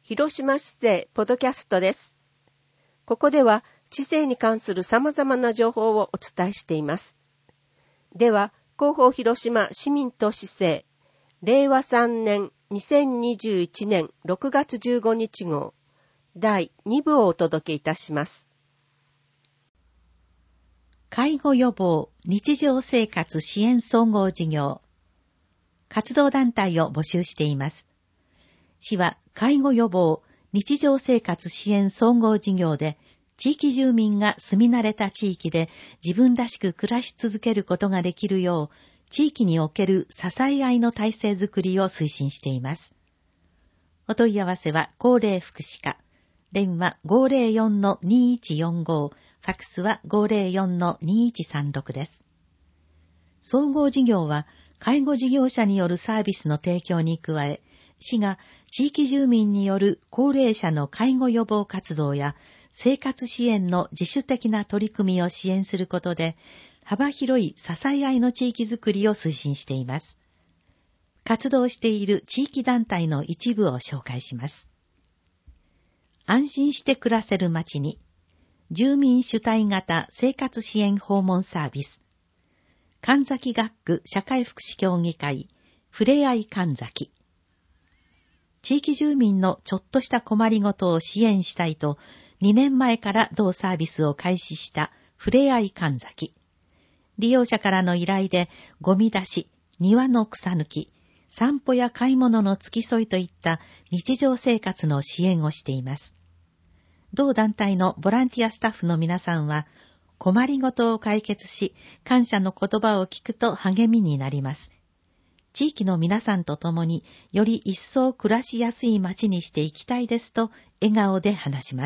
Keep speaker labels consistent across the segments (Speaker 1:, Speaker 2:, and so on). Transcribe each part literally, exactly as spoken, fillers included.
Speaker 1: 広島市政ポドキャストです。ここでは市政に関する様々な情報をお伝えしています。では、広報広島市民と市政、れいわさんねんにせんにじゅういちねんろくがつじゅうごにち号、だいにぶをお届けいたします。
Speaker 2: 介護予防日常生活支援総合事業、活動団体を募集しています。市は介護予防日常生活支援総合事業で、地域住民が住み慣れた地域で自分らしく暮らし続けることができるよう、地域における支え合いの体制づくりを推進しています。お問い合わせは高齢福祉課、電話 ごーぜろよんのにいちよんご、ファックスは ごーぜろよんのにいちさんろくです。総合事業は介護事業者によるサービスの提供に加え、市が地域住民による高齢者の介護予防活動や生活支援の自主的な取り組みを支援することで、幅広い支え合いの地域づくりを推進しています。活動している地域団体の一部を紹介します。安心して暮らせる街に、住民主体型生活支援訪問サービス、神崎学区社会福祉協議会、ふれあい神崎。地域住民のちょっとした困りごとを支援したいと、にねんまえから同サービスを開始したふれあい神崎。利用者からの依頼で、ゴミ出し、庭の草抜き、散歩や買い物の付き添いといった日常生活の支援をしています。同団体のボランティアスタッフの皆さんは、困りごとを解決し、感謝の言葉を聞くと励みになります。地域の皆さんと共により一層暮らしやすい街にしていきたいですと笑顔で話します。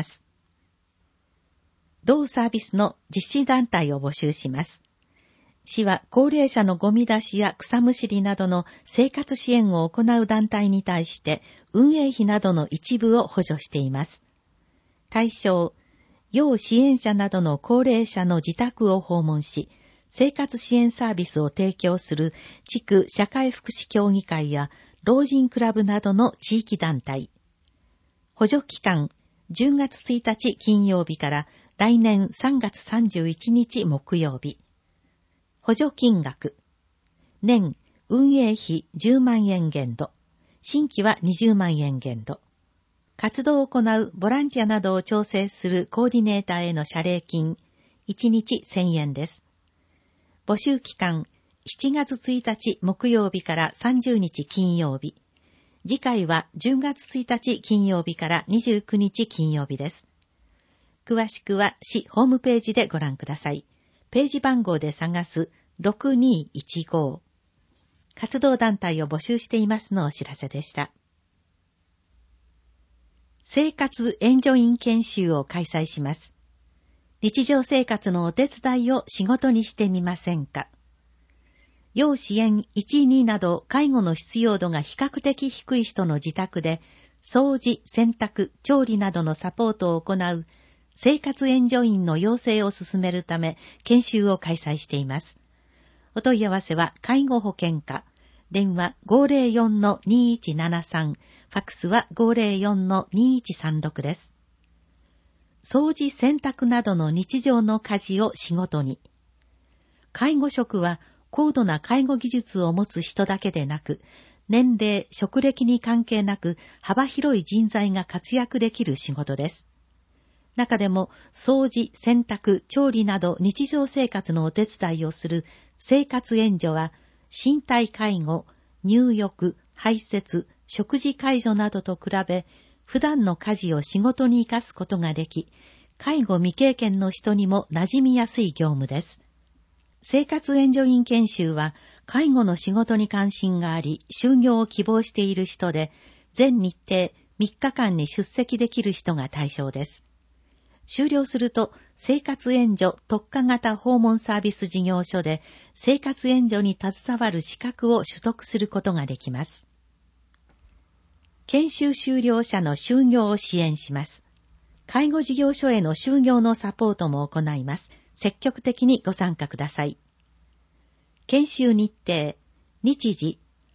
Speaker 2: 同サービスの実施団体を募集します。市は高齢者のゴミ出しや草むしりなどの生活支援を行う団体に対して運営費などの一部を補助しています。対象、要支援者などの高齢者の自宅を訪問し、生活支援サービスを提供する地区社会福祉協議会や老人クラブなどの地域団体。補助期間、じゅうがつついたち金曜日から来年さんがつさんじゅういちにち木曜日。補助金額。年、運営費じゅうまんえん限度。新規はにじゅうまんえん限度。活動を行うボランティアなどを調整するコーディネーターへの謝礼金、いちにちせんえんです。募集期間、しちがつついたち木曜日からさんじゅうにち金曜日。次回はじゅうがつついたち金曜日からにじゅうくにち金曜日です。詳しくは市ホームページでご覧ください。ページ番号で探すろくにいちご。活動団体を募集していますのお知らせでした。生活援助員研修を開催します。日常生活のお手伝いを仕事にしてみませんか。要支援いち、になど介護の必要度が比較的低い人の自宅で掃除、洗濯、調理などのサポートを行う生活援助員の養成を進めるため研修を開催しています。お問い合わせは介護保険課、電話 ごーぜろよんのにいちななさん、ファックスは ごーぜろよんのにいちさんろくです。掃除、洗濯などの日常の家事を仕事に。介護職は高度な介護技術を持つ人だけでなく、年齢、職歴に関係なく幅広い人材が活躍できる仕事です。中でも掃除、洗濯、調理など日常生活のお手伝いをする生活援助は、身体介護、入浴、排泄、食事介助などと比べ、普段の家事を仕事に生かすことができ、介護未経験の人にも馴染みやすい業務です。生活援助員研修は、介護の仕事に関心があり、就業を希望している人で、全日程みっかかんに出席できる人が対象です。終了すると、生活援助特化型訪問サービス事業所で、生活援助に携わる資格を取得することができます。研修修了者の就業を支援します。介護事業所への就業のサポートも行います。積極的にご参加ください。研修日程、日時、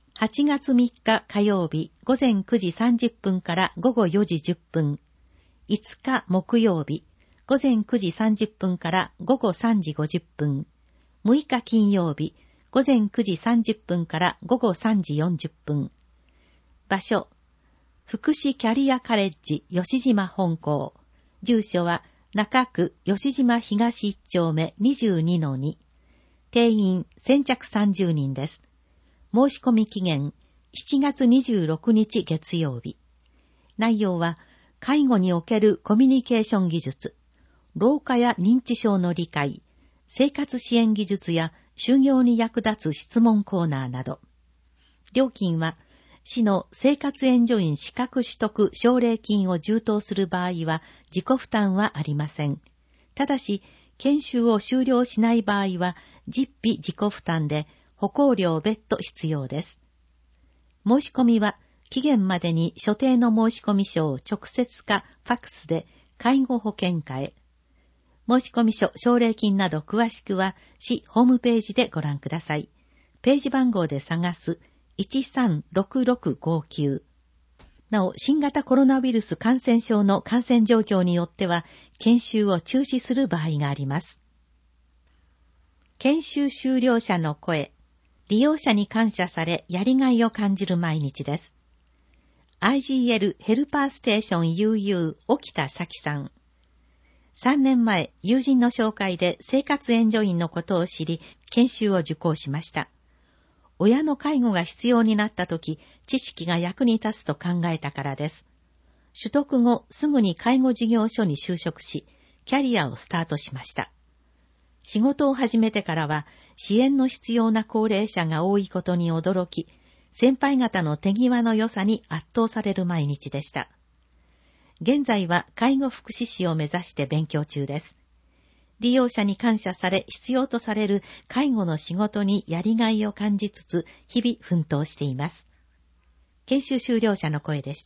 Speaker 2: はちがつみっか火曜日午前くじさんじゅっぷんから午後よじじゅっぷん、いつか木曜日午前くじさんじゅっぷんから午後さんじごじゅっぷん、むいか金曜日午前くじさんじゅっぷんから午後さんじよんじゅっぷん。場所、福祉キャリアカレッジ吉島本校。住所は中区吉島東一丁目 にじゅうにのに。定員先着さんじゅうにんです。申し込み期限しちがつにじゅうろくにち月曜日。内容は介護におけるコミュニケーション技術、老化や認知症の理解、生活支援技術や就業に役立つ質問コーナーなど。料金は市の生活援助員資格取得奨励金を充当する場合は自己負担はありません。ただし、研修を終了しない場合は実費自己負担で歩行料別途必要です。申し込みは期限までに所定の申込書を直接かファックスで介護保険課へ。申込書、奨励金など詳しくは市ホームページでご覧ください。ページ番号で探すいちさんろくろくごきゅう。なお、新型コロナウイルス感染症の感染状況によっては研修を中止する場合があります。研修修了者の声。利用者に感謝され、やりがいを感じる毎日です。アイジーエル ヘルパーステーション ユーユー 沖田咲さん。さんねんまえ、友人の紹介で生活援助員のことを知り、研修を受講しました。親の介護が必要になったとき、知識が役に立つと考えたからです。取得後、すぐに介護事業所に就職し、キャリアをスタートしました。仕事を始めてからは、支援の必要な高齢者が多いことに驚き、先輩方の手際の良さに圧倒される毎日でした。現在は介護福祉士を目指して勉強中です。利用者に感謝され、必要とされる介護の仕事にやりがいを感じつつ、日々奮闘しています。研修修了者の声でした。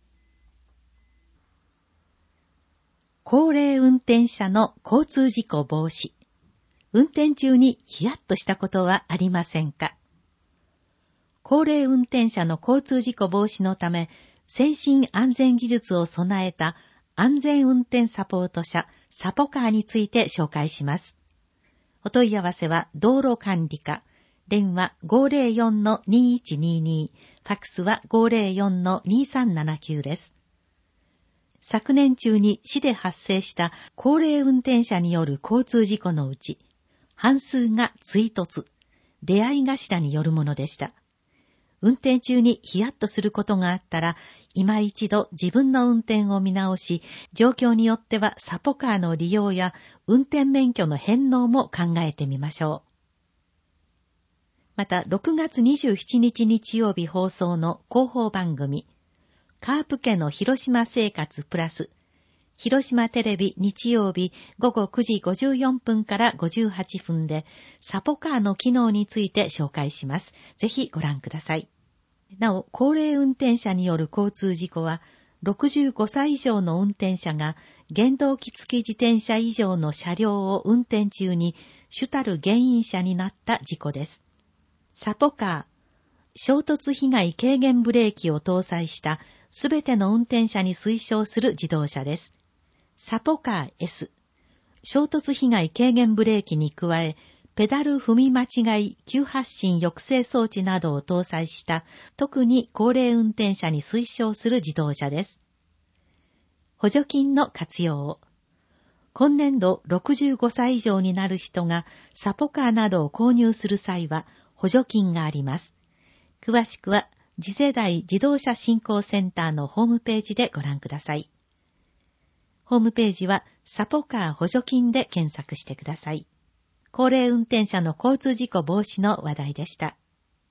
Speaker 2: 高齢運転者の交通事故防止。運転中にヒヤッとしたことはありませんか？高齢運転者の交通事故防止のため、先進安全技術を備えた安全運転サポート車サポカーについて紹介します。お問い合わせは道路管理課、電話 ごーぜろよんのにいちにに、ファックスは ごーぜろよんのにさんななきゅうです。昨年中に市で発生した高齢運転者による交通事故のうち、半数が追突、出会い頭によるものでした。運転中にヒヤッとすることがあったら、今一度自分の運転を見直し、状況によってはサポカーの利用や運転免許の返納も考えてみましょう。また、ろくがつにじゅうしちにち日曜日放送の広報番組、カープ家の広島生活プラス、広島テレビ日曜日ごごくじごじゅうよんぷんからごじゅうはっぷんでサポカーの機能について紹介します。ぜひご覧ください。なお、高齢運転者による交通事故は、ろくじゅうごさい以上の運転者が原動機付き自転車以上の車両を運転中に主たる原因者になった事故です。サポカー、衝突被害軽減ブレーキを搭載したすべての運転者に推奨する自動車です。サポカー S、衝突被害軽減ブレーキに加え、ペダル踏み間違い急発進抑制装置などを搭載した特に高齢運転者に推奨する自動車です。補助金の活用を。今年度ろくじゅうごさい以上になる人がサポカーなどを購入する際は補助金があります。詳しくは次世代自動車振興センターのホームページでご覧ください。ホームページはサポカー補助金で検索してください。高齢運転者の交通事故防止の話題でした。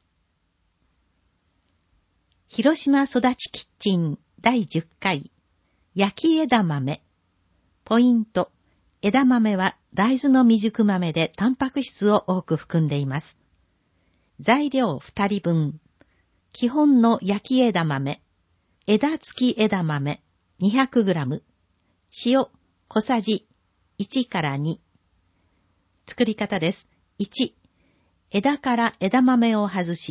Speaker 2: 広島育ちキッチンだいじゅっかい焼き枝豆。ポイント、枝豆は大豆の未熟豆でタンパク質を多く含んでいます。材料ふたりぶん。基本の焼き枝豆、枝付き枝豆 にひゃくグラム、塩小さじいちからに。作り方です。いち、枝から枝豆を外し、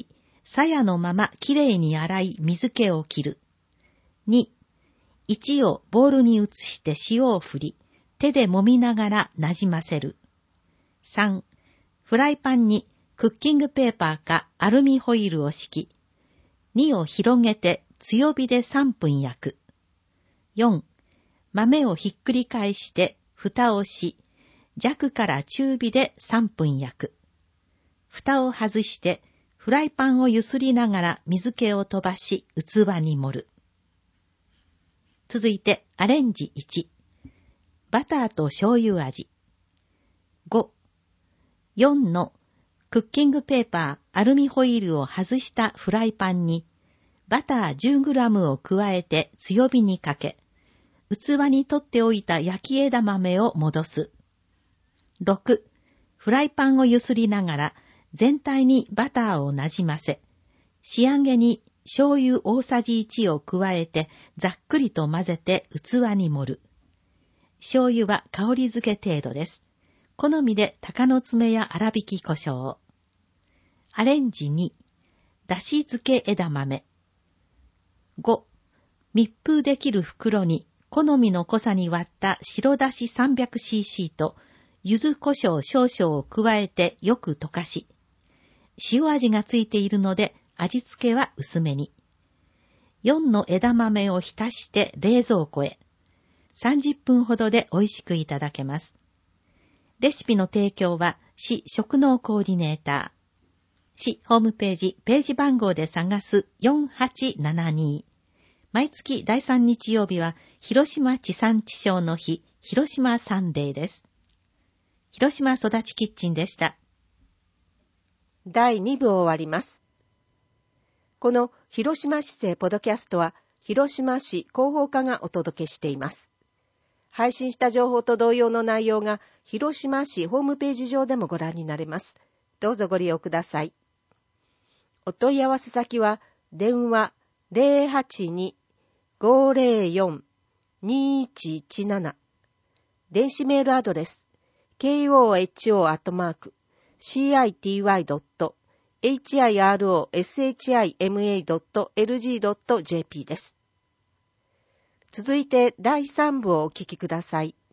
Speaker 2: 鞘のままきれいに洗い水気を切る。に、いちをボウルに移して塩を振り、手で揉みながらなじませる。さん、フライパンにクッキングペーパーかアルミホイルを敷き、にを広げて強火でさんぷん焼く。よん、豆をひっくり返して蓋をし、弱から中火でさんぷん焼く。蓋を外してフライパンをゆすりながら水気を飛ばし器に盛る。続いてアレンジいち、バターと醤油味。ご、よんのクッキングペーパー、アルミホイルを外したフライパンにバター じゅうグラム を加えて強火にかけ、器に取っておいた焼き枝豆を戻す。ろく、フライパンをゆすりながら全体にバターをなじませ、仕上げに醤油大さじいちを加えてざっくりと混ぜて器に盛る。醤油は香り付け程度です。好みで鷹の爪や粗挽き胡椒。アレンジに、だし漬け枝豆。ご、密封できる袋に好みの濃さに割った白だし さんびゃくシーシー と柚子胡椒少々を加えてよく溶かし、塩味がついているので味付けは薄めに。よんの枝豆を浸して冷蔵庫へ。さんじゅっぷんほどで美味しくいただけます。レシピの提供は市食農コーディネーター。市ホームページ、ページ番号で探すよんはちななに。毎月だいさん日曜日は広島地産地消の日、広島サンデーです。広島育ちキッチンでした。
Speaker 1: だいに部を終わります。この広島市政ポドキャストは広島市広報課がお届けしています。配信した情報と同様の内容が広島市ホームページ上でもご覧になれます。どうぞご利用ください。お問い合わせ先は電話 ゼロはちに ごゼロよん にいちいちなな、電子メールアドレス ケーオーエイチオー アットマーク シーアイティーワイ ドット エイチアイアールオーエスエイチアイエムエー ドット エルジー ドット ジェーピー です。続いてだいさん部をお聞きください。